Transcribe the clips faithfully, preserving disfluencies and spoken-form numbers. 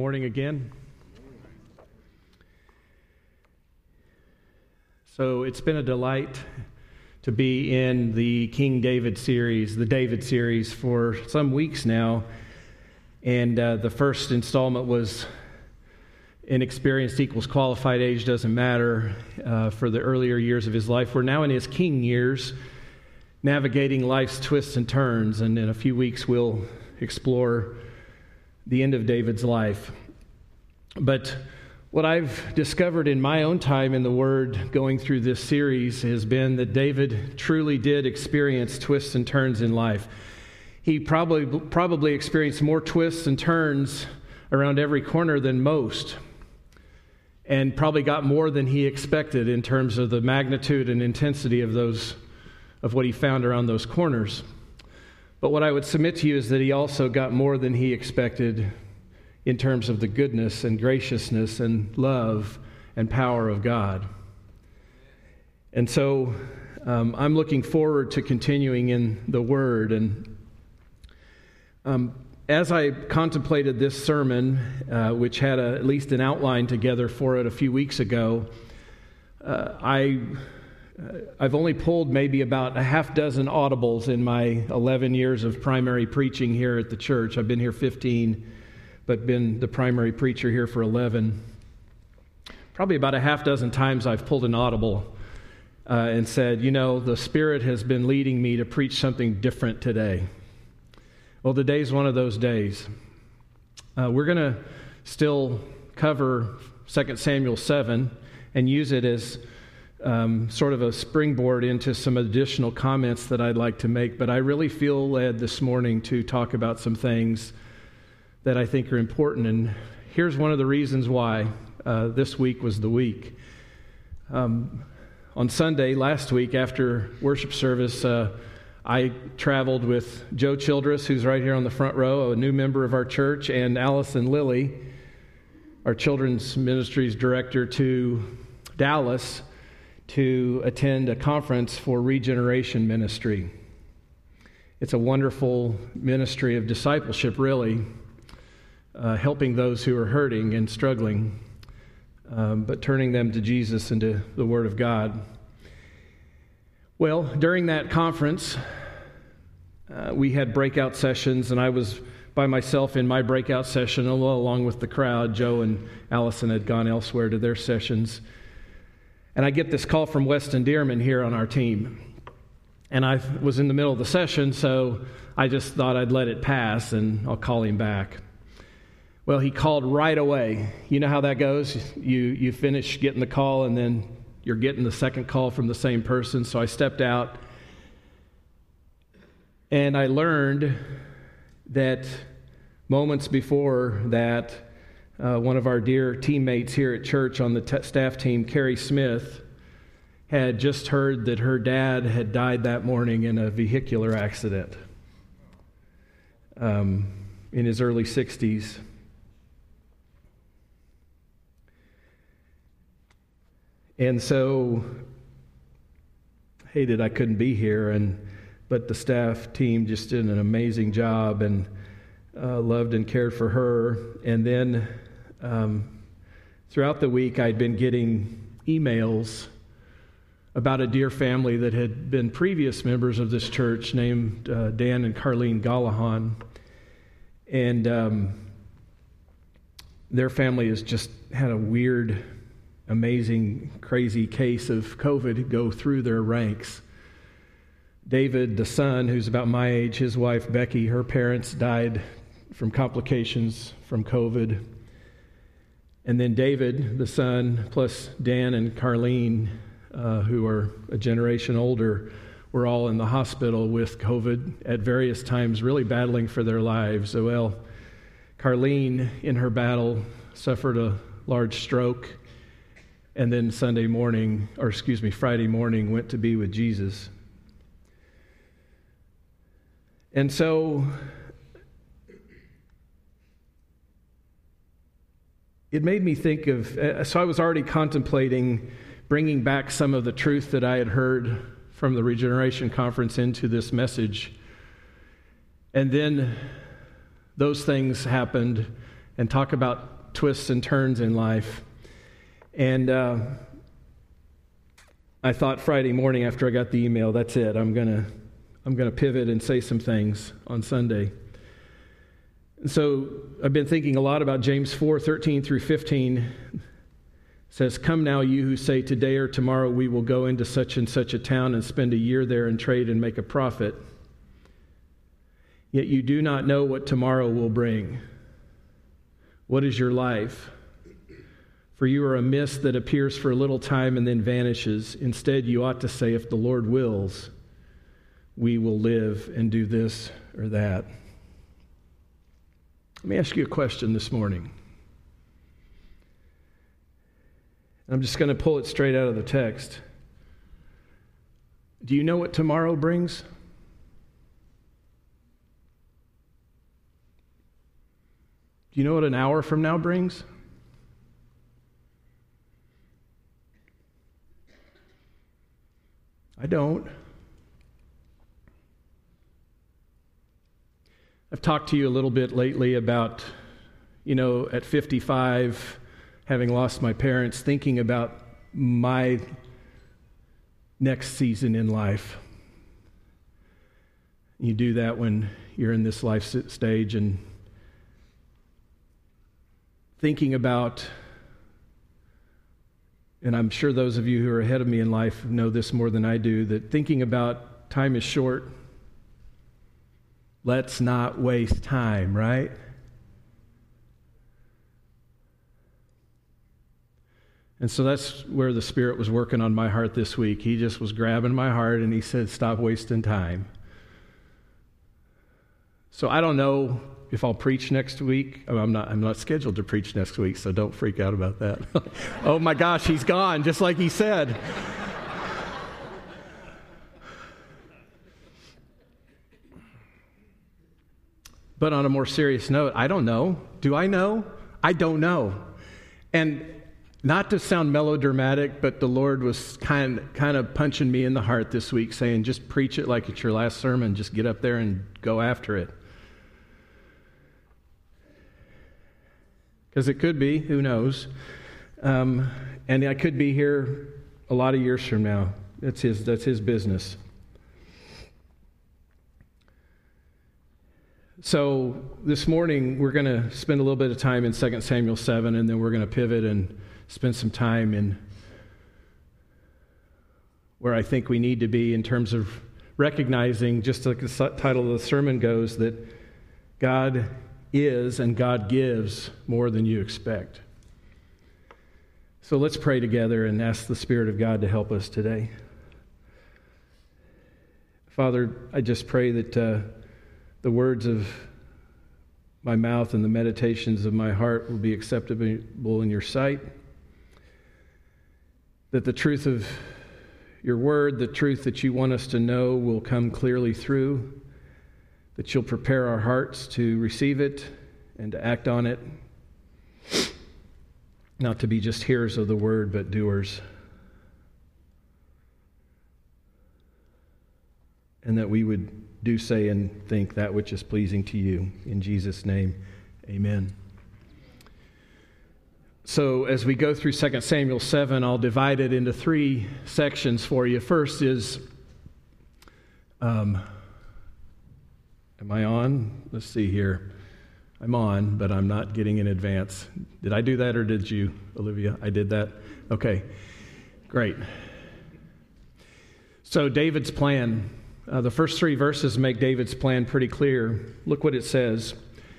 morning again. So it's been a delight to be in the King David series, the David series, for some weeks now. And uh, the first installment was Inexperienced Equals Qualified Age Doesn't Matter uh, for the earlier years of his life. We're now in his king years, navigating life's twists and turns. And in a few weeks, we'll explore the end of David's life. But what I've discovered in my own time in the Word going through this series has been that David truly did experience twists and turns in life. He probably probably experienced more twists and turns around every corner than most, and probably got more than he expected in terms of the magnitude and intensity of those of what he found around those corners. But what I would submit to you is that he also got more than he expected in terms of the goodness and graciousness and love and power of God. And so um, I'm looking forward to continuing in the Word. And um, as I contemplated this sermon, uh, which had a, at least an outline together for it a few weeks ago, uh, I... I've only pulled maybe about a half dozen audibles in my eleven years of primary preaching here at the church. I've been here fifteen, but been the primary preacher here for eleven. Probably about a half dozen times I've pulled an audible uh, and said, you know, the Spirit has been leading me to preach something different today. Well, today's one of those days. Uh, we're going to still cover Second Samuel seven and use it as Um, sort of a springboard into some additional comments that I'd like to make, but I really feel led this morning to talk about some things that I think are important, and here's one of the reasons why uh, this week was the week. Um, on Sunday, last week, after worship service, uh, I traveled with Joe Childress, who's right here on the front row, a new member of our church, and Allison Lilly, our children's ministries director, to Dallas to attend a conference for Regeneration Ministry. It's a wonderful ministry of discipleship, really, uh, helping those who are hurting and struggling, um, but turning them to Jesus and to the Word of God. Well, during that conference, uh, we had breakout sessions, and I was by myself in my breakout session along with the crowd. Joe and Allison had gone elsewhere to their sessions. And I get this call from Weston Dearman here on our team. And I was in the middle of the session, so I just thought I'd let it pass and I'll call him back. Well, he called right away. You know how that goes? You you finish getting the call and then you're getting the second call from the same person. So I stepped out and I learned that moments before that, Uh, one of our dear teammates here at church on the t- staff team, Carrie Smith, had just heard that her dad had died that morning in a vehicular accident um, in his early sixties. And so, hated I couldn't be here, and but the staff team just did an amazing job and uh, loved and cared for her. And then Um, throughout the week, I'd been getting emails about a dear family that had been previous members of this church named uh, Dan and Carlene Gallahan. And um, their family has just had a weird, amazing, crazy case of COVID go through their ranks. David, the son, who's about my age, his wife, Becky, her parents died from complications from COVID. And then David, the son, plus Dan and Carlene, uh, who are a generation older, were all in the hospital with COVID at various times, really battling for their lives. So, well, Carlene, in her battle, suffered a large stroke, and then Sunday morning, or excuse me, Friday morning, went to be with Jesus. And so it made me think of, so I was already contemplating bringing back some of the truth that I had heard from the Regeneration Conference into this message. And then those things happened, and talk about twists and turns in life. And uh, I thought Friday morning after I got the email, that's it. I'm gonna I'm gonna pivot and say some things on Sunday. And so I've been thinking a lot about James four thirteen through fifteen. It says, "Come now, you who say today or tomorrow we will go into such and such a town and spend a year there and trade and make a profit. Yet you do not know what tomorrow will bring. What is your life? For you are a mist that appears for a little time and then vanishes. Instead, you ought to say, if the Lord wills, we will live and do this or that." Let me ask you a question this morning. I'm just going to pull it straight out of the text. Do you know what tomorrow brings? Do you know what an hour from now brings? I don't. I've talked to you a little bit lately about, you know, at fifty-five, having lost my parents, thinking about my next season in life. You do that when you're in this life stage, and thinking about, and I'm sure those of you who are ahead of me in life know this more than I do, that thinking about time is short. Let's not waste time, right? And so that's where the Spirit was working on my heart this week. He just was grabbing my heart and he said, stop wasting time. So I don't know if I'll preach next week. I'm not, I'm not scheduled to preach next week, so don't freak out about that. Oh my gosh, he's gone, just like he said. But on a more serious note, I don't know. Do I know? I don't know. And not to sound melodramatic, but the Lord was kind, kind of punching me in the heart this week, saying, just preach it like it's your last sermon. Just get up there and go after it. Because it could be, who knows. Um, and I could be here a lot of years from now. That's his, that's his business. So this morning, we're going to spend a little bit of time in Second Samuel seven, and then we're going to pivot and spend some time in where I think we need to be in terms of recognizing, just like the title of the sermon goes, that God is and God gives more than you expect. So let's pray together and ask the Spirit of God to help us today. Father, I just pray that uh, the words of my mouth and the meditations of my heart will be acceptable in your sight. That the truth of your word, the truth that you want us to know, will come clearly through. That you'll prepare our hearts to receive it and to act on it. Not to be just hearers of the word, but doers. And that we would do, say, and think that which is pleasing to you. In Jesus' name, amen. So as we go through Second Samuel seven, I'll divide it into three sections for you. First is, um, am I on? Let's see here. I'm on, but I'm not getting in advance. Did I do that or did you, Olivia? I did that? Okay, great. So David's plan. Uh, the first three verses make David's plan pretty clear. Look what it says.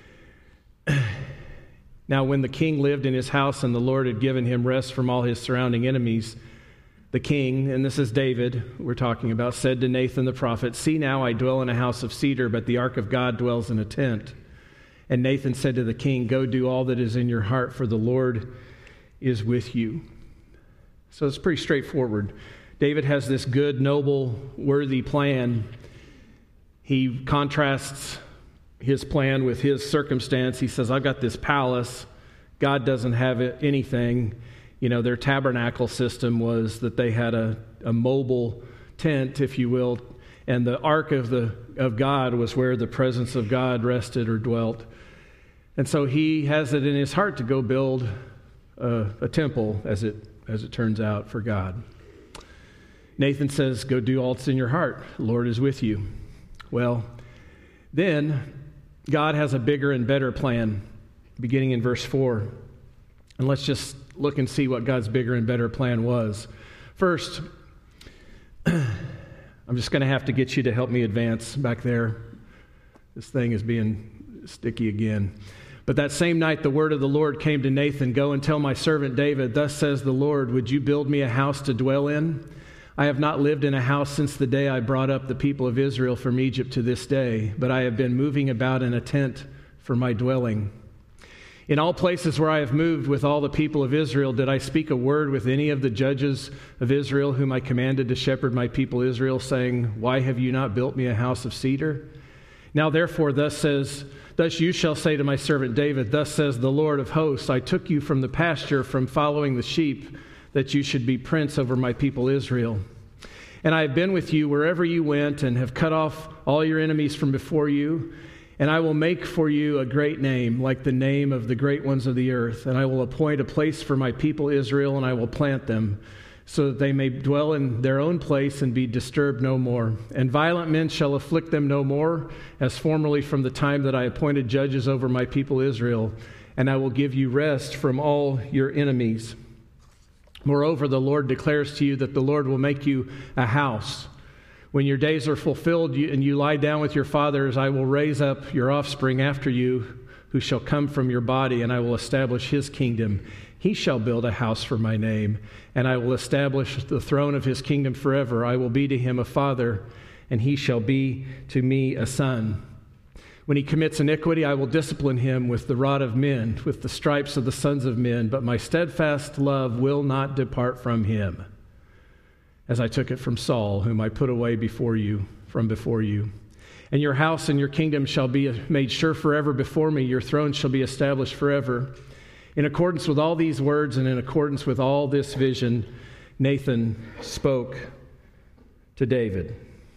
Now, when the king lived in his house and the Lord had given him rest from all his surrounding enemies, the king, and this is David we're talking about, said to Nathan the prophet, "See now, I dwell in a house of cedar, but the ark of God dwells in a tent." And Nathan said to the king, "Go do all that is in your heart, for the Lord is with you." So it's pretty straightforward. David has this good, noble, worthy plan. He contrasts his plan with his circumstance. He says, I've got this palace. God doesn't have anything. You know, their tabernacle system was that they had a, a mobile tent, if you will, and the ark of the of God was where the presence of God rested or dwelt. And so he has it in his heart to go build a, a temple, as it as it turns out, for God. Nathan says, go do all that's in your heart. The Lord is with you. Well, then God has a bigger and better plan, beginning in verse four. And let's just look and see what God's bigger and better plan was. First, I'm just going to have to get you to help me advance back there. This thing is being sticky again. But that same night the word of the Lord came to Nathan, go and tell my servant David, thus says the Lord, would you build me a house to dwell in? I have not lived in a house since the day I brought up the people of Israel from Egypt to this day, but I have been moving about in a tent for my dwelling. In all places where I have moved with all the people of Israel, did I speak a word with any of the judges of Israel whom I commanded to shepherd my people Israel, saying, why have you not built me a house of cedar? Now therefore, thus says, thus you shall say to my servant David, thus says the Lord of hosts, I took you from the pasture, from following the sheep, that you should be prince over my people Israel. And I have been with you wherever you went, and have cut off all your enemies from before you. And I will make for you a great name, like the name of the great ones of the earth. And I will appoint a place for my people Israel, and I will plant them, so that they may dwell in their own place and be disturbed no more. And violent men shall afflict them no more, as formerly from the time that I appointed judges over my people Israel. And I will give you rest from all your enemies. Moreover, the Lord declares to you that the Lord will make you a house. When your days are fulfilled and you lie down with your fathers, I will raise up your offspring after you, who shall come from your body, and I will establish his kingdom. He shall build a house for my name, and I will establish the throne of his kingdom forever. I will be to him a father, and he shall be to me a son. When he commits iniquity, I will discipline him with the rod of men, with the stripes of the sons of men, but my steadfast love will not depart from him, as I took it from Saul, whom I put away before you, from before you. And your house and your kingdom shall be made sure forever before me. Your throne shall be established forever. In accordance with all these words and in accordance with all this vision, Nathan spoke to David.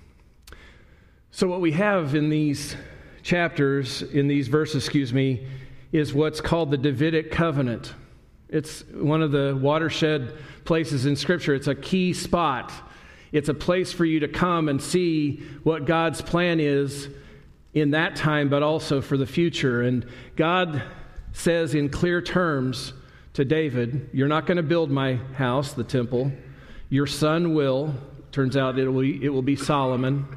So what we have in these chapters, in these verses, excuse me, is what's called the Davidic covenant. It's one of the watershed places in Scripture. It's a key spot. It's a place for you to come and see what God's plan is in that time, but also for the future. And God says in clear terms to David, you're not going to build my house, the temple. Your son will. Turns out it will be, it will be Solomon.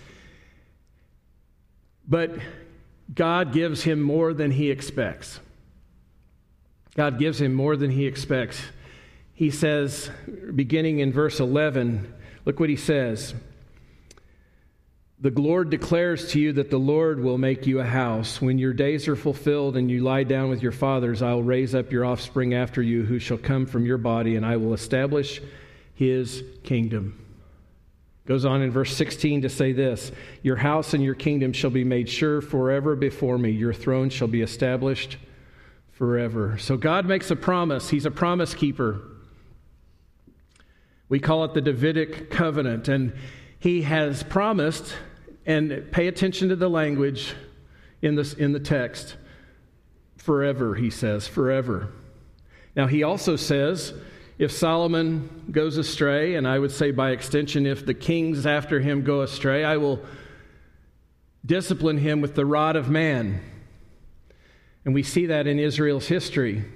But God gives him more than he expects. God gives him more than he expects. He says, beginning in verse eleven, look what he says. The Lord declares to you that the Lord will make you a house. When your days are fulfilled and you lie down with your fathers, I will raise up your offspring after you, who shall come from your body, and I will establish his kingdom. Goes on in verse sixteen to say this, your house and your kingdom shall be made sure forever before me. Your throne shall be established forever. So God makes a promise. He's a promise keeper. We call it the Davidic covenant. And he has promised, and pay attention to the language in this in the text, forever, he says, forever. Now he also says, if Solomon goes astray, and I would say by extension, if the kings after him go astray, I will discipline him with the rod of man. And we see that in Israel's history,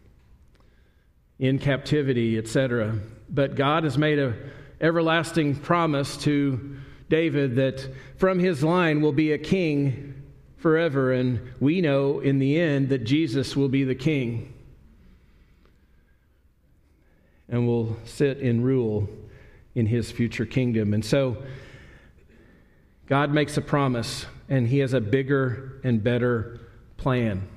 in captivity, et cetera. But God has made an everlasting promise to David that from his line will be a king forever. And we know in the end that Jesus will be the king and will sit and rule in his future kingdom. And so God makes a promise, and he has a bigger and better plan.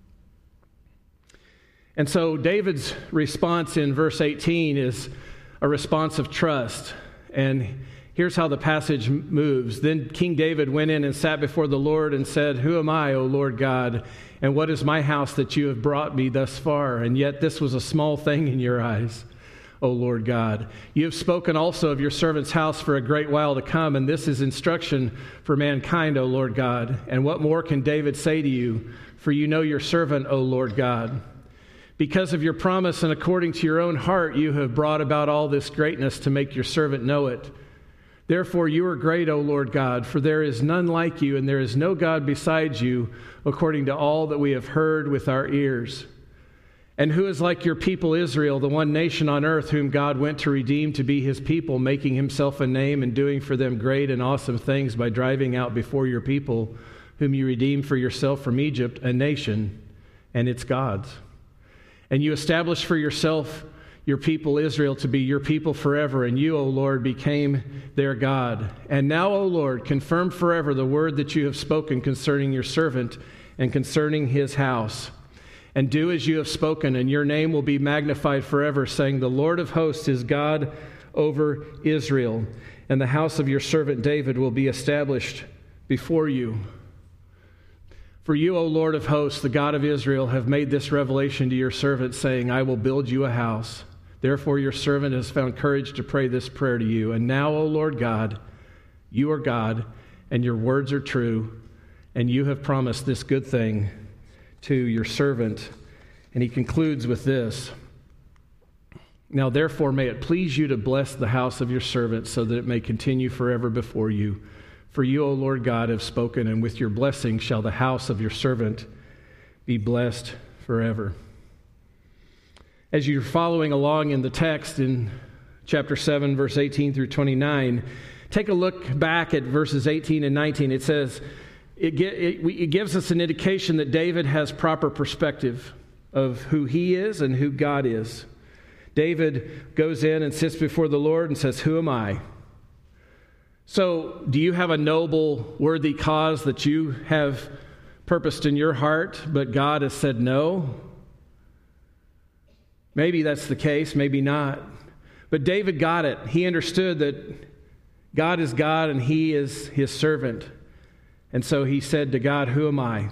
And so David's response in verse eighteen is a response of trust. And here's how the passage moves. Then King David went in and sat before the Lord and said, who am I, O Lord God? And what is my house that you have brought me thus far? And yet this was a small thing in your eyes. O Lord God. You have spoken also of your servant's house for a great while to come, and this is instruction for mankind, O Lord God. And what more can David say to you? For you know your servant, O Lord God. Because of your promise and according to your own heart, you have brought about all this greatness to make your servant know it. Therefore you are great, O Lord God, for there is none like you, and there is no God besides you, according to all that we have heard with our ears. And who is like your people Israel, the one nation on earth whom God went to redeem to be his people, making himself a name and doing for them great and awesome things by driving out before your people, whom you redeemed for yourself from Egypt, a nation and its gods. And you established for yourself your people Israel to be your people forever, and you, O Lord, became their God. And now, O Lord, confirm forever the word that you have spoken concerning your servant and concerning his house. And do as you have spoken, and your name will be magnified forever, saying, the Lord of hosts is God over Israel, and the house of your servant David will be established before you. For you, O Lord of hosts, the God of Israel, have made this revelation to your servant, saying, I will build you a house. Therefore your servant has found courage to pray this prayer to you. And now, O Lord God, you are God, and your words are true, and you have promised this good thing to your servant. And he concludes with this. Now therefore may it please you to bless the house of your servant, so that it may continue forever before you. For you, O Lord God, have spoken, and with your blessing shall the house of your servant be blessed forever. As you're following along in the text in chapter seven, verse eighteen through twenty-nine, take a look back at verses eighteen and nineteen. It says, it, it, it gives us an indication that David has proper perspective of who he is and who God is. David goes in and sits before the Lord and says, who am I? So, do you have a noble, worthy cause that you have purposed in your heart, but God has said no? Maybe that's the case, maybe not. But David got it. He understood that God is God and he is his servant. And so he said to God, who am I?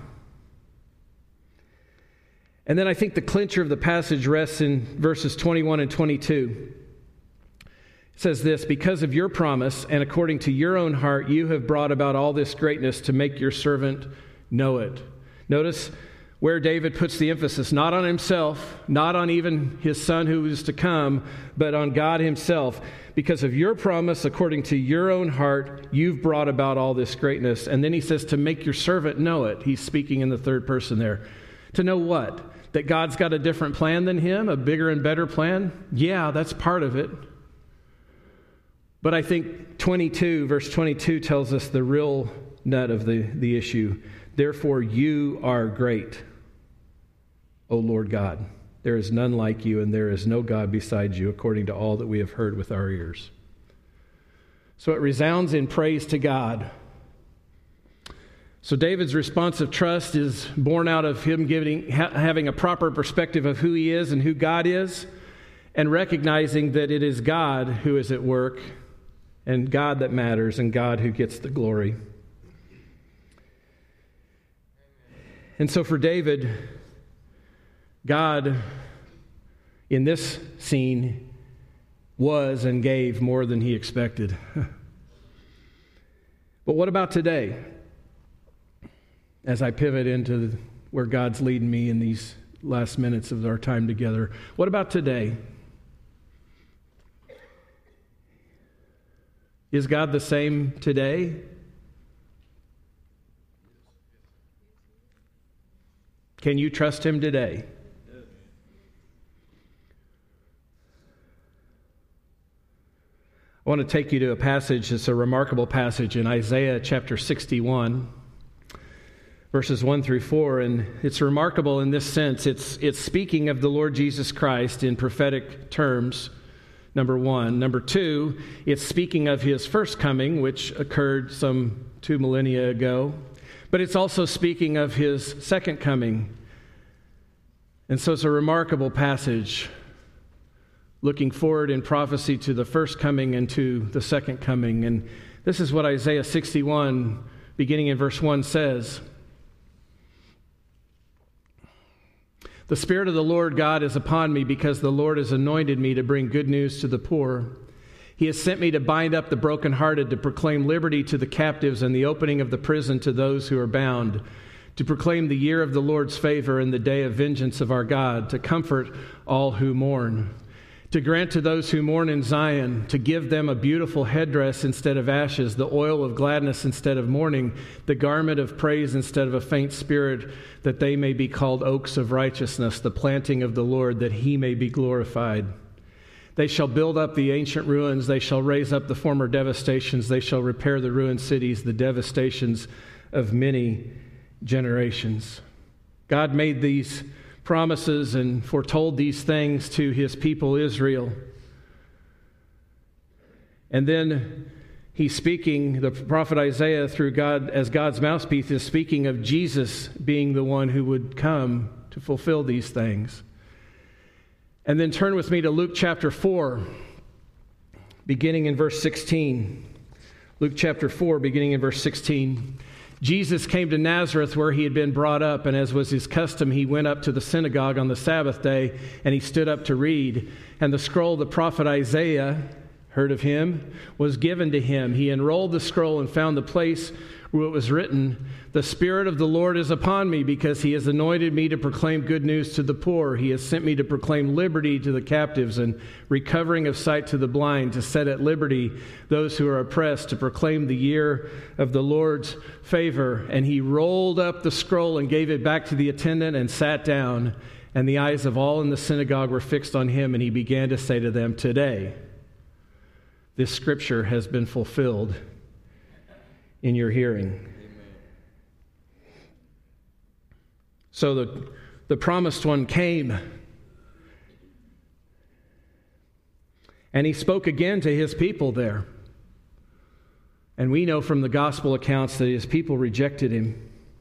And then I think the clincher of the passage rests in verses twenty-one and twenty-two. It says this, because of your promise and according to your own heart, you have brought about all this greatness to make your servant know it. Notice where David puts the emphasis, not on himself, not on even his son who is to come, but on God himself. Because of your promise, according to your own heart, you've brought about all this greatness. And then he says to make your servant know it. He's speaking in the third person there. To know what? That God's got a different plan than him, a bigger and better plan? Yeah, that's part of it. But I think twenty-two, verse twenty-two tells us the real nut of the, the issue. Therefore you are great, O Lord God. There is none like you, and there is no God besides you, according to all that we have heard with our ears. So it resounds in praise to God. So David's response of trust is born out of him giving, ha- having a proper perspective of who he is and who God is, and recognizing that it is God who is at work, and God that matters, and God who gets the glory. And so for David, God, in this scene, was and gave more than he expected. But what about today? As I pivot into where God's leading me in these last minutes of our time together, what about today? Is God the same today? Can you trust him today? I want to take you to a passage that's a remarkable passage in Isaiah chapter sixty-one, verses one through four, and it's remarkable in this sense. It's, it's speaking of the Lord Jesus Christ in prophetic terms, number one. Number two, it's speaking of his first coming, which occurred some two millennia ago. But it's also speaking of his second coming. And so it's a remarkable passage, looking forward in prophecy to the first coming and to the second coming. And this is what Isaiah sixty-one, beginning in verse one, says. The Spirit of the Lord God is upon me, because the Lord has anointed me to bring good news to the poor. He has sent me to bind up the brokenhearted, to proclaim liberty to the captives and the opening of the prison to those who are bound, to proclaim the year of the Lord's favor and the day of vengeance of our God, to comfort all who mourn, to grant to those who mourn in Zion, to give them a beautiful headdress instead of ashes, the oil of gladness instead of mourning, the garment of praise instead of a faint spirit, that they may be called oaks of righteousness, the planting of the Lord, that he may be glorified. They shall build up the ancient ruins. They shall raise up the former devastations. They shall repair the ruined cities, the devastations of many generations. God made these promises and foretold these things to his people Israel. And then he's speaking, the prophet Isaiah, through God, as God's mouthpiece, is speaking of Jesus being the one who would come to fulfill these things. And then turn with me to Luke chapter four, beginning in verse sixteen. Luke chapter four, beginning in verse sixteen. Jesus came to Nazareth, where he had been brought up, and as was his custom, he went up to the synagogue on the Sabbath day, and he stood up to read. And the scroll of the prophet Isaiah, heard of him, was given to him. He unrolled the scroll and found the place where it was written, "The Spirit of the Lord is upon me, because he has anointed me to proclaim good news to the poor. He has sent me to proclaim liberty to the captives and recovering of sight to the blind, to set at liberty those who are oppressed, to proclaim the year of the Lord's favor." And he rolled up the scroll and gave it back to the attendant and sat down. And the eyes of all in the synagogue were fixed on him, and he began to say to them, "Today, this scripture has been fulfilled in your hearing." Amen. So the, the promised one came, and he spoke again to his people there. And we know from the gospel accounts that his people rejected him.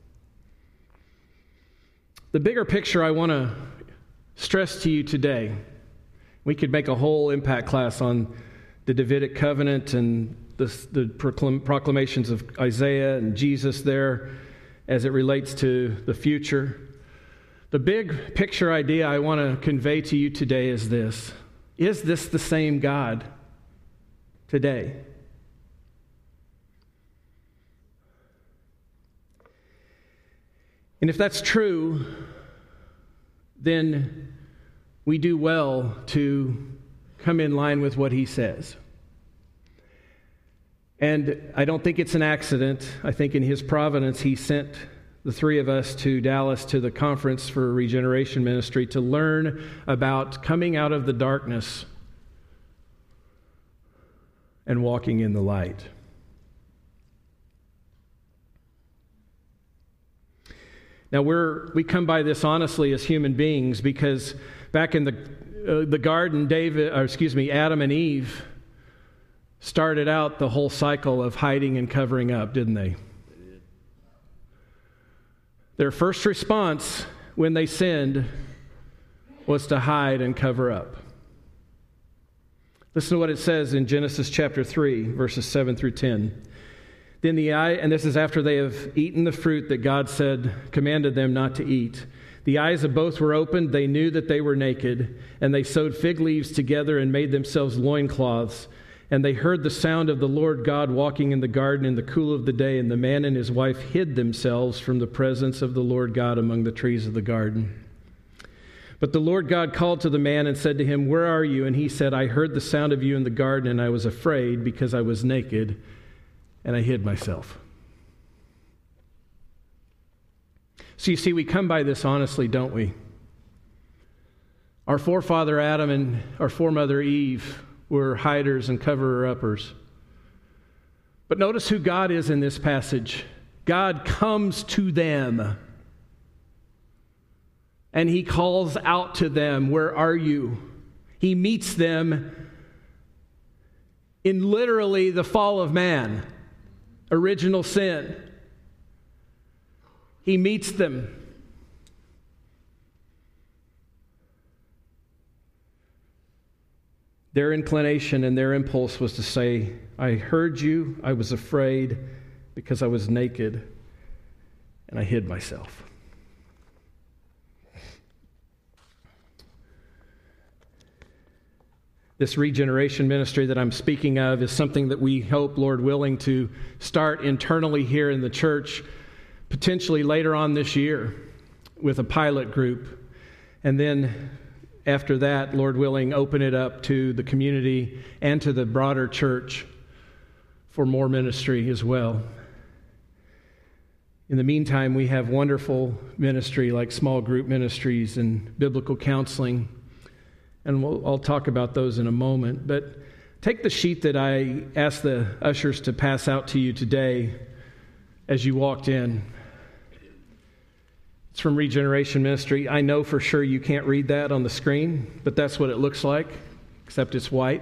The bigger picture I want to stress to you today, we could make a whole impact class on the Davidic covenant and the, the proclamations of Isaiah and Jesus there as it relates to the future. The big picture idea I want to convey to you today is this. Is this the same God today? And if that's true, then we do well to come in line with what he says. And I don't think it's an accident. I think in his providence, he sent the three of us to Dallas to the conference for regeneration ministry to learn about coming out of the darkness and walking in the light. Now, we're we come by this honestly as human beings, because back in the uh, the garden, David, or excuse me, Adam and Eve started out the whole cycle of hiding and covering up, didn't they? Their first response when they sinned was to hide and cover up. Listen to what it says in Genesis chapter three, verses seven through ten. Then the eye, and this is after they have eaten the fruit that God said, commanded them not to eat. The eyes of both were opened. They knew that they were naked, and they sewed fig leaves together and made themselves loincloths. And they heard the sound of the Lord God walking in the garden in the cool of the day, and the man and his wife hid themselves from the presence of the Lord God among the trees of the garden. But the Lord God called to the man and said to him, "Where are you?" And he said, "I heard the sound of you in the garden, and I was afraid because I was naked, and I hid myself." So you see, we come by this honestly, don't we? Our forefather Adam and our foremother Eve were hiders and cover-uppers. But notice who God is in this passage. God comes to them, and he calls out to them, "Where are you?" He meets them in literally the fall of man, original sin. He meets them. Their inclination and their impulse was to say, "I heard you, I was afraid because I was naked, and I hid myself." This regeneration ministry that I'm speaking of is something that we hope, Lord willing, to start internally here in the church, potentially later on this year with a pilot group. And then after that, Lord willing, open it up to the community and to the broader church for more ministry as well. In the meantime, we have wonderful ministry like small group ministries and biblical counseling. And we'll, I'll talk about those in a moment. But take the sheet that I asked the ushers to pass out to you today as you walked in. It's from Regeneration Ministry. I know for sure you can't read that on the screen, but that's what it looks like, except it's white.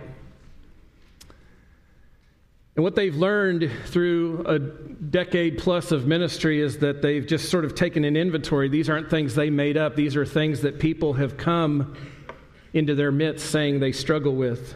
And what they've learned through a decade plus of ministry is that they've just sort of taken an inventory. These aren't things they made up. These are things that people have come into their midst saying they struggle with.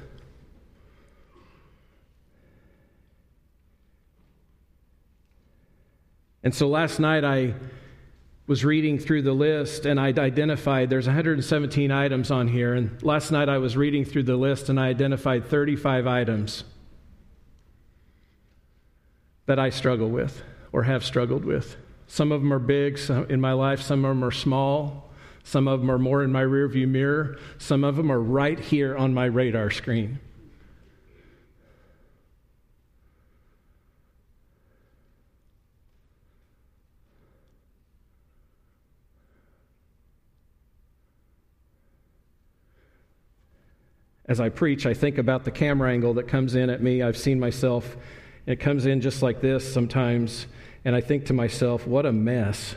And so last night I was reading through the list and I identified, there's one hundred seventeen items on here, and last night I was reading through the list and I identified thirty-five items that I struggle with or have struggled with. Some of them are big in my life, some of them are small. Some of them are more in my rearview mirror. Some of them are right here on my radar screen. As I preach, I think about the camera angle that comes in at me. I've seen myself. It comes in just like this sometimes, and I think to myself, what a mess.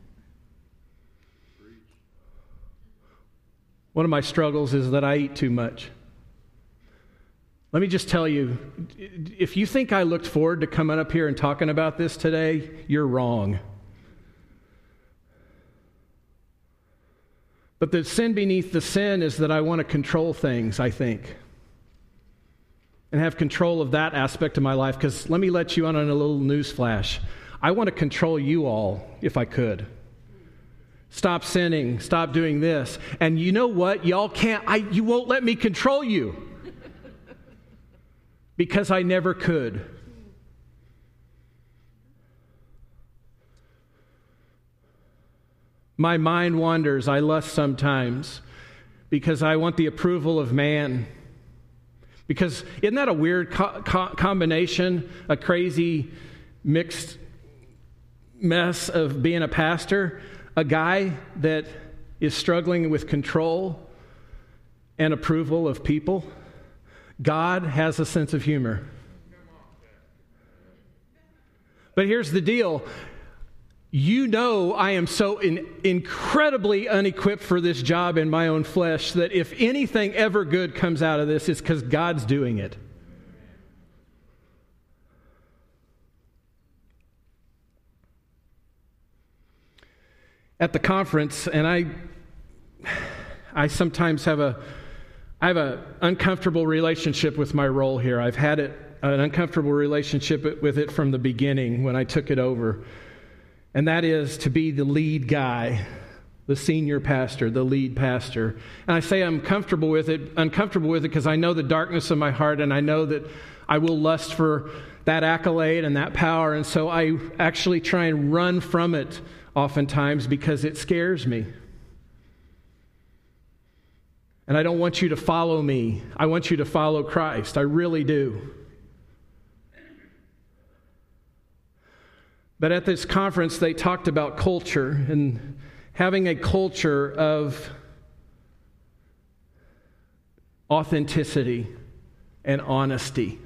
One of my struggles is that I eat too much. Let me just tell you, if you think I looked forward to coming up here and talking about this today, you're wrong. But the sin beneath the sin is that I want to control things, I think, and have control of that aspect of my life. Because let me let you on a little news flash. I want to control you all if I could. Stop sinning. Stop doing this. And you know what? Y'all can't, I, you won't let me control you. Because I never could. My mind wanders. I lust sometimes. Because I want the approval of man. Because isn't that a weird co- co- combination? A crazy mixed mess of being a pastor? A guy that is struggling with control and approval of people. God has a sense of humor. But here's the deal. You know I am so in, incredibly unequipped for this job in my own flesh that if anything ever good comes out of this, it's because God's doing it. At the conference, and I I sometimes have a I have an uncomfortable relationship with my role here. I've had it an uncomfortable relationship with it from the beginning when I took it over. And that is to be the lead guy, the senior pastor, the lead pastor. And I say I'm comfortable with it, uncomfortable with it because I know the darkness of my heart and I know that I will lust for that accolade and that power. And so I actually try and run from it oftentimes because it scares me. And I don't want you to follow me. I want you to follow Christ. I really do. But at this conference, they talked about culture and having a culture of authenticity and honesty.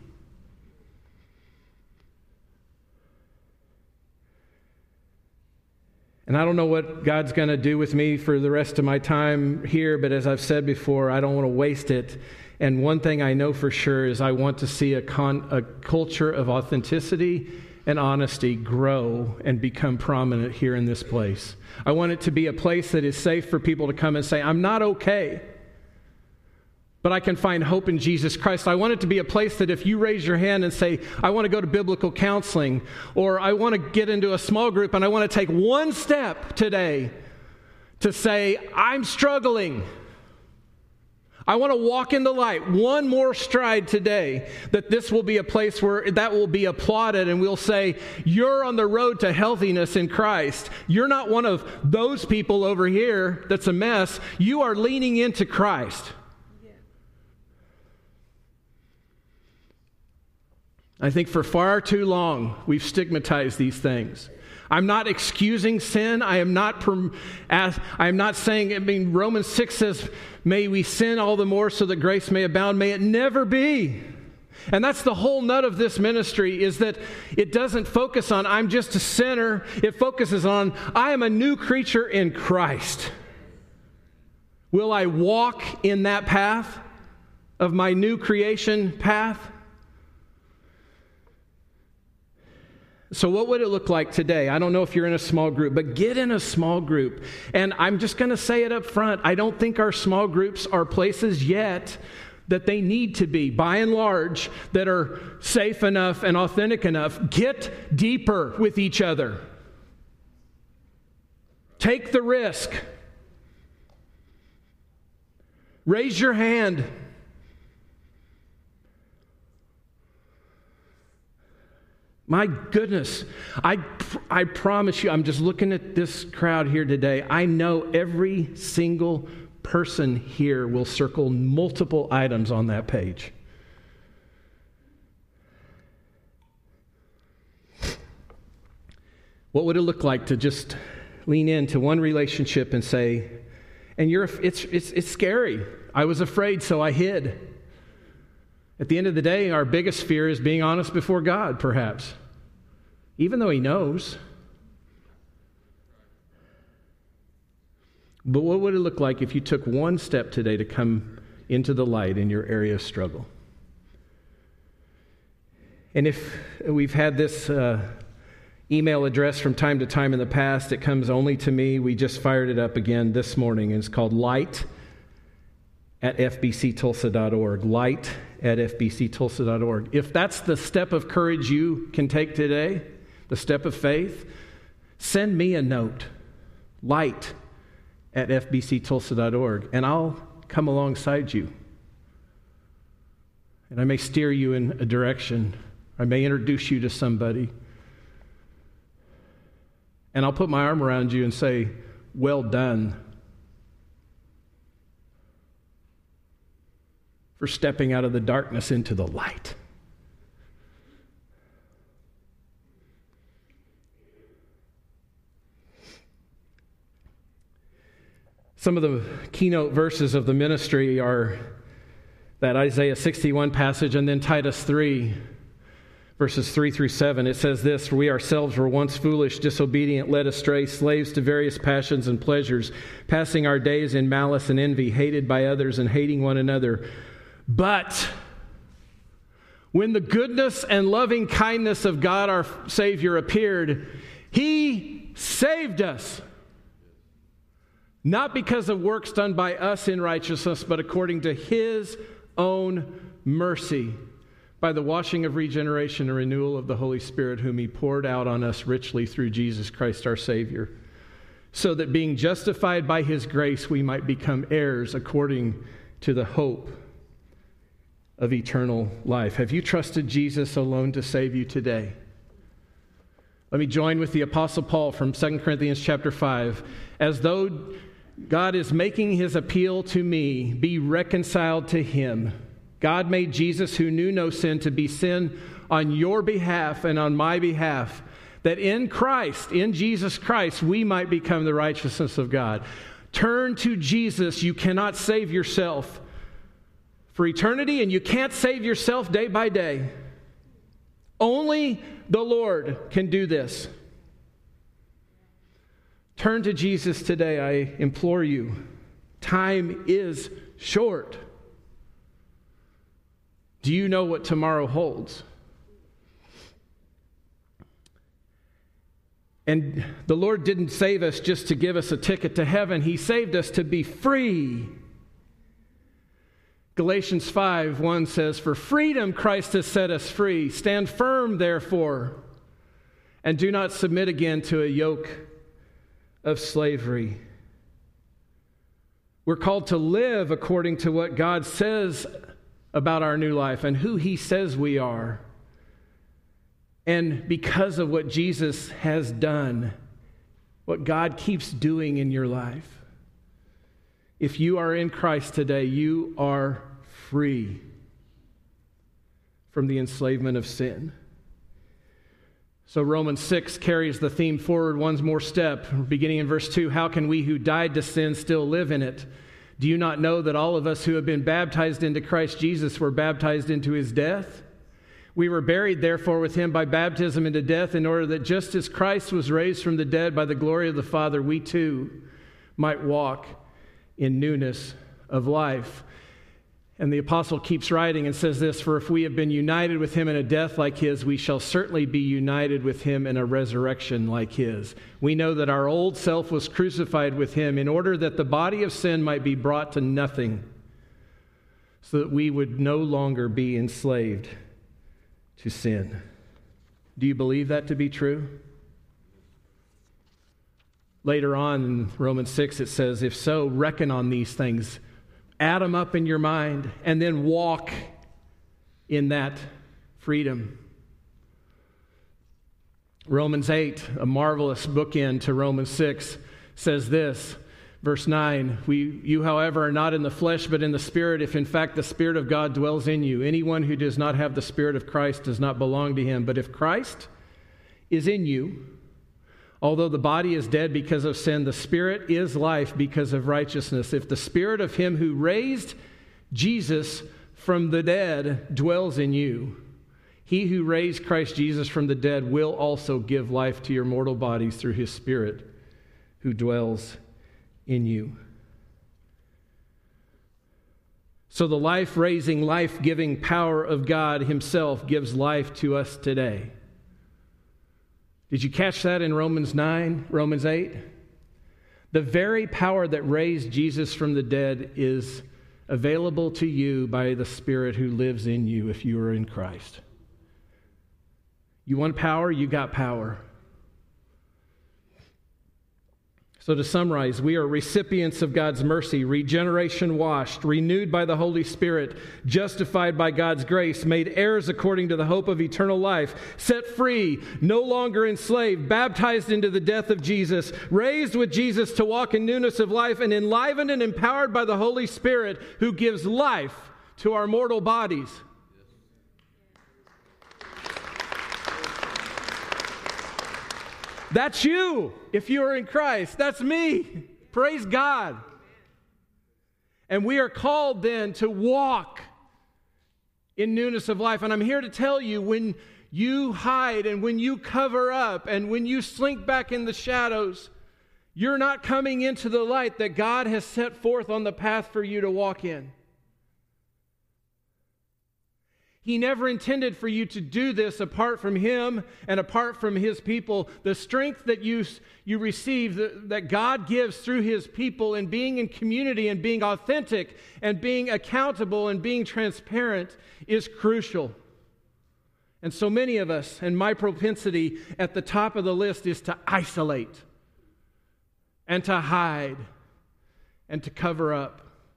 And I don't know what God's going to do with me for the rest of my time here, but as I've said before, I don't want to waste it. And one thing I know for sure is I want to see a, con- a culture of authenticity and honesty grow and become prominent here in this place. I want it to be a place that is safe for people to come and say, I'm not okay, but I can find hope in Jesus Christ. I want it to be a place that if you raise your hand and say, I want to go to biblical counseling, or I want to get into a small group and I want to take one step today to say, I'm struggling. I want to walk in the light. One more stride today, that this will be a place where that will be applauded, and we'll say, you're on the road to healthiness in Christ. You're not one of those people over here that's a mess. You are leaning into Christ. I think for far too long, we've stigmatized these things. I'm not excusing sin. I am not I am not saying, I mean, Romans six says, may we sin all the more so that grace may abound. May it never be. And that's the whole nut of this ministry, is that it doesn't focus on, I'm just a sinner. It focuses on, I am a new creature in Christ. Will I walk in that path of my new creation path? So what would it look like today? I don't know if you're in a small group, but get in a small group. And I'm just going to say it up front. I don't think our small groups are places yet that they need to be, by and large, that are safe enough and authentic enough. Get deeper with each other. Take the risk. Raise your hand. My goodness, I, I promise you, I'm just looking at this crowd here today. I know every single person here will circle multiple items on that page. What would it look like to just lean into one relationship and say, and you're, it's, it's, it's scary. I was afraid, so I hid. At the end of the day, our biggest fear is being honest before God, perhaps, even though He knows. But what would it look like if you took one step today to come into the light in your area of struggle? And if we've had this uh, email address from time to time in the past, it comes only to me. We just fired it up again this morning, and it's called light at f b c tulsa dot org. Light at f b c tulsa dot org. If that's the step of courage you can take today, the step of faith, send me a note. Light at f b c tulsa dot org, and I'll come alongside you. And I may steer you in a direction. I may introduce you to somebody. And I'll put my arm around you and say, well done for stepping out of the darkness into the light. Some of the keynote verses of the ministry are that Isaiah sixty-one passage, and then Titus three, verses three through seven. It says this: "For we ourselves were once foolish, disobedient, led astray, slaves to various passions and pleasures, passing our days in malice and envy, hated by others and hating one another. But when the goodness and loving kindness of God our Savior appeared, He saved us, not because of works done by us in righteousness, but according to His own mercy, by the washing of regeneration and renewal of the Holy Spirit, whom He poured out on us richly through Jesus Christ our Savior, so that being justified by His grace, we might become heirs according to the hope of eternal life." Have you trusted Jesus alone to save you today? Let me join with the Apostle Paul from Second Corinthians chapter five. "As though God is making His appeal to me, be reconciled to Him. God made Jesus, who knew no sin, to be sin on your behalf and on my behalf, that in Christ, in Jesus Christ, we might become the righteousness of God." Turn to Jesus. You cannot save yourself for eternity, and you can't save yourself day by day. Only the Lord can do this. Turn to Jesus today, I implore you. Time is short. Do you know what tomorrow holds? And the Lord didn't save us just to give us a ticket to heaven. He saved us to be free. Galatians five one says, "For freedom Christ has set us free. Stand firm, therefore, and do not submit again to a yoke of slavery." We're called to live according to what God says about our new life and who He says we are. And because of what Jesus has done, what God keeps doing in your life. If you are in Christ today, you are free from the enslavement of sin. So Romans six carries the theme forward one more step, beginning in verse two. How can we who died to sin still live in it? Do you not know that all of us who have been baptized into Christ Jesus were baptized into His death? We were buried, therefore, with Him by baptism into death, in order that just as Christ was raised from the dead by the glory of the Father, we too might walk in newness of life. And the apostle keeps writing and says this, for if we have been united with Him in a death like His, we shall certainly be united with Him in a resurrection like His. We know that our old self was crucified with Him in order that the body of sin might be brought to nothing, so that we would no longer be enslaved to sin. Do you believe that to be true? Later on in Romans six it says, if so, reckon on these things, add them up in your mind, and then walk in that freedom. Romans eight, a marvelous bookend to Romans six, says this, verse nine, we, you, however, are not in the flesh, but in the Spirit, if in fact the Spirit of God dwells in you. Anyone who does not have the Spirit of Christ does not belong to Him. But if Christ is in you, although the body is dead because of sin, the Spirit is life because of righteousness. If the Spirit of Him who raised Jesus from the dead dwells in you, He who raised Christ Jesus from the dead will also give life to your mortal bodies through His Spirit who dwells in you. So the life-raising, life-giving power of God Himself gives life to us today. Did you catch that in Romans nine, Romans eight? The very power that raised Jesus from the dead is available to you by the Spirit who lives in you if you are in Christ. You want power? You got power. So to summarize, we are recipients of God's mercy, regeneration washed, renewed by the Holy Spirit, justified by God's grace, made heirs according to the hope of eternal life, set free, no longer enslaved, baptized into the death of Jesus, raised with Jesus to walk in newness of life, and enlivened and empowered by the Holy Spirit who gives life to our mortal bodies. That's you, if you are in Christ. That's me. Praise God. And we are called then to walk in newness of life. And I'm here to tell you, when you hide and when you cover up and when you slink back in the shadows, you're not coming into the light that God has set forth on the path for you to walk in. He never intended for you to do this apart from Him and apart from His people. The strength that you, you receive, that, that God gives through His people in being in community and being authentic and being accountable and being transparent is crucial. And so many of us, and my propensity at the top of the list is to isolate and to hide and to cover up.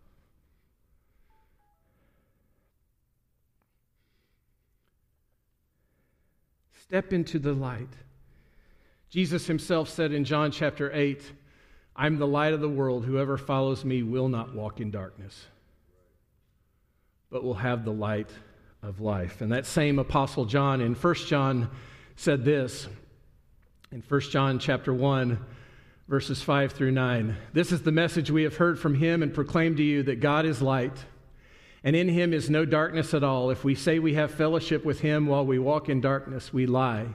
Step into the light. Jesus Himself said in John chapter eight, I'm the light of the world. Whoever follows me will not walk in darkness, but will have the light of life. And that same Apostle John in First John said this, in First John chapter one, verses five through nine. This is the message we have heard from Him and proclaimed to you, that God is light, and in Him is no darkness at all. If we say we have fellowship with Him while we walk in darkness, we lie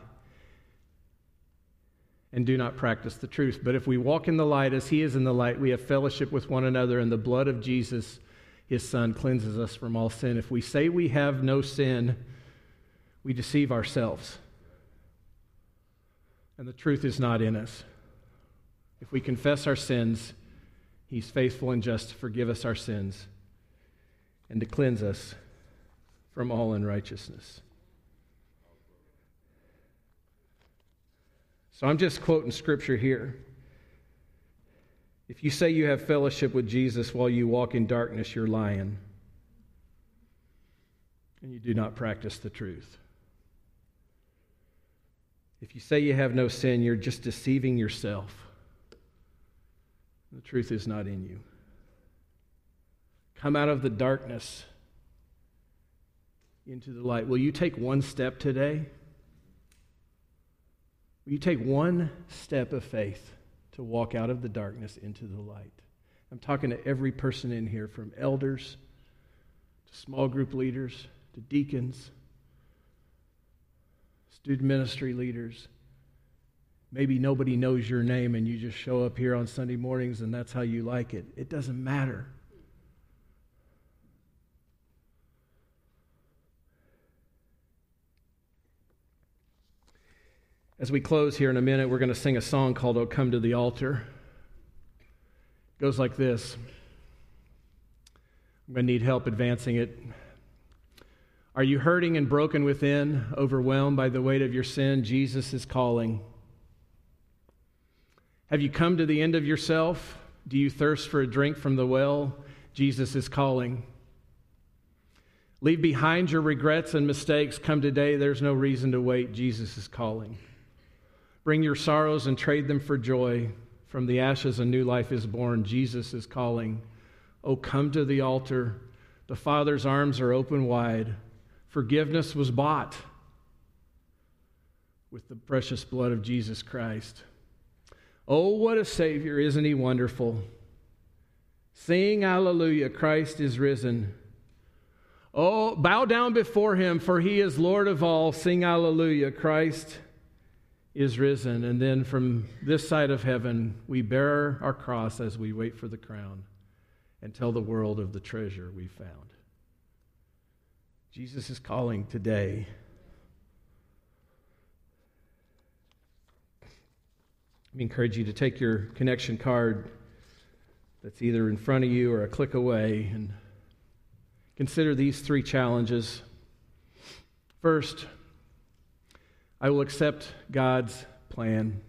and do not practice the truth. But if we walk in the light as He is in the light, we have fellowship with one another, and the blood of Jesus, His Son, cleanses us from all sin. If we say we have no sin, we deceive ourselves, and the truth is not in us. If we confess our sins, He's faithful and just to forgive us our sins and to cleanse us from all unrighteousness. So I'm just quoting Scripture here. If you say you have fellowship with Jesus while you walk in darkness, you're lying. And you do not practice the truth. If you say you have no sin, you're just deceiving yourself. The truth is not in you. Come out of the darkness into the light. Will you take one step today? Will you take one step of faith to walk out of the darkness into the light? I'm talking to every person in here, from elders to small group leaders to deacons, student ministry leaders. Maybe nobody knows your name and you just show up here on Sunday mornings and that's how you like it. It doesn't matter. As we close here in a minute, we're going to sing a song called "Oh Come to the Altar." It goes like this. I'm going to need help advancing it. Are you hurting and broken within, overwhelmed by the weight of your sin? Jesus is calling. Have you come to the end of yourself? Do you thirst for a drink from the well? Jesus is calling. Leave behind your regrets and mistakes. Come today. There's no reason to wait. Jesus is calling. Bring your sorrows and trade them for joy. From the ashes a new life is born. Jesus is calling. Oh, come to the altar. The Father's arms are open wide. Forgiveness was bought with the precious blood of Jesus Christ. Oh, what a Savior. Isn't He wonderful? Sing hallelujah, Christ is risen. Oh, bow down before Him, for He is Lord of all. Sing hallelujah, Christ is risen. And then from this side of heaven, we bear our cross as we wait for the crown and tell the world of the treasure we found. Jesus is calling today. Let me encourage you to take your connection card that's either in front of you or a click away and consider these three challenges. First, I will accept God's plan.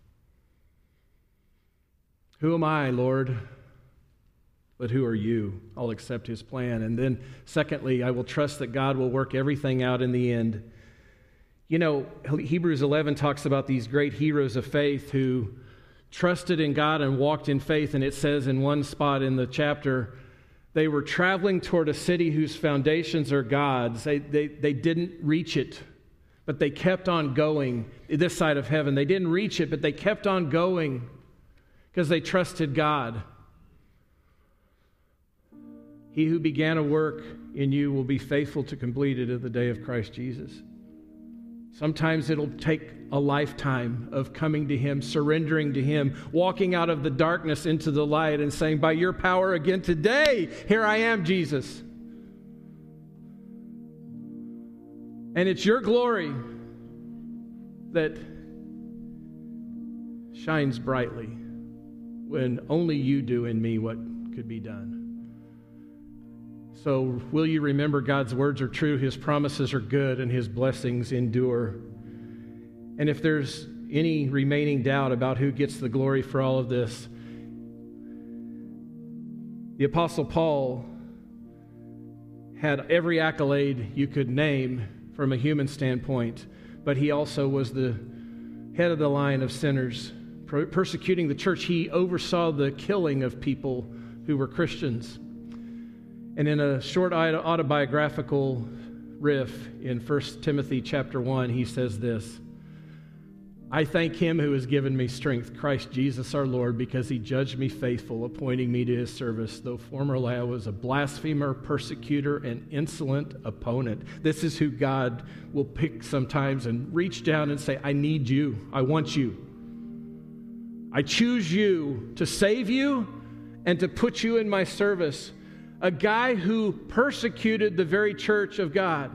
Who am I, Lord? But who are you? I'll accept His plan. And then secondly, I will trust that God will work everything out in the end. You know, Hebrews eleven talks about these great heroes of faith who trusted in God and walked in faith. And it says in one spot in the chapter, they were traveling toward a city whose foundations are God's. They, they, they didn't reach it, but they kept on going this side of heaven. They didn't reach it, but they kept on going because they trusted God. He who began a work in you will be faithful to complete it at the day of Christ Jesus. Sometimes it'll take a lifetime of coming to Him, surrendering to Him, walking out of the darkness into the light and saying, by your power again today, here I am, Jesus. And it's your glory that shines brightly when only you do in me what could be done. So will you remember God's words are true, His promises are good, and His blessings endure? And if there's any remaining doubt about who gets the glory for all of this, the Apostle Paul had every accolade you could name from a human standpoint, but he also was the head of the line of sinners, persecuting the church. He oversaw the killing of people who were Christians. And in a short autobiographical riff in First Timothy chapter one, he says this: I thank Him who has given me strength, Christ Jesus our Lord, because He judged me faithful, appointing me to His service, though formerly I was a blasphemer, persecutor, and insolent opponent. This is who God will pick sometimes and reach down and say, I need you. I want you. I choose you to save you and to put you in my service. A guy who persecuted the very church of God.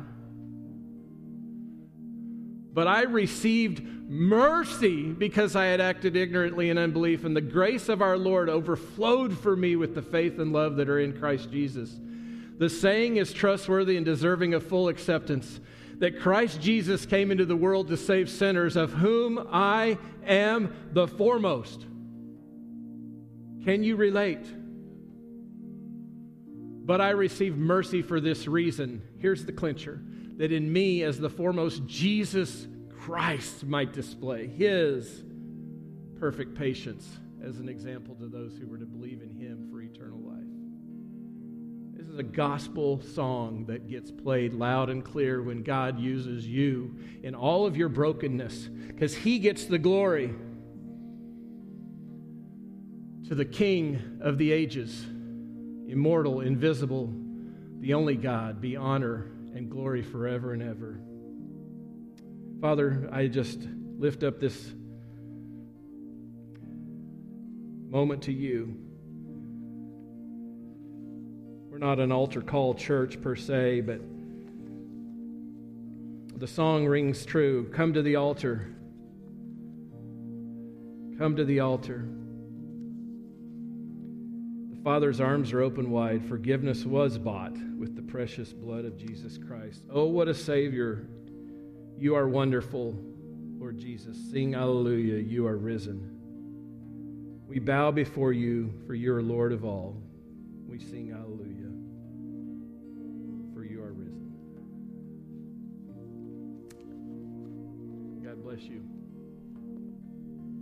But I received mercy because I had acted ignorantly in unbelief, and the grace of our Lord overflowed for me with the faith and love that are in Christ Jesus. The saying is trustworthy and deserving of full acceptance, that Christ Jesus came into the world to save sinners, of whom I am the foremost. Can you relate? But I receive mercy for this reason. Here's the clincher. That in me, as the foremost, Jesus Christ might display His perfect patience as an example to those who were to believe in Him for eternal life. This is a gospel song that gets played loud and clear when God uses you in all of your brokenness, because He gets the glory. To the King of the ages, immortal, invisible, the only God, be honor and glory forever and ever. Father, I just lift up this moment to you. We're not an altar call church per se, but the song rings true. Come to the altar. Come to the altar. The Father's arms are open wide. Forgiveness was bought with the precious blood of Jesus Christ. Oh, what a Savior. You are wonderful, Lord Jesus. Sing hallelujah, you are risen. We bow before you, for you are Lord of all. We sing hallelujah, for you are risen. God bless you.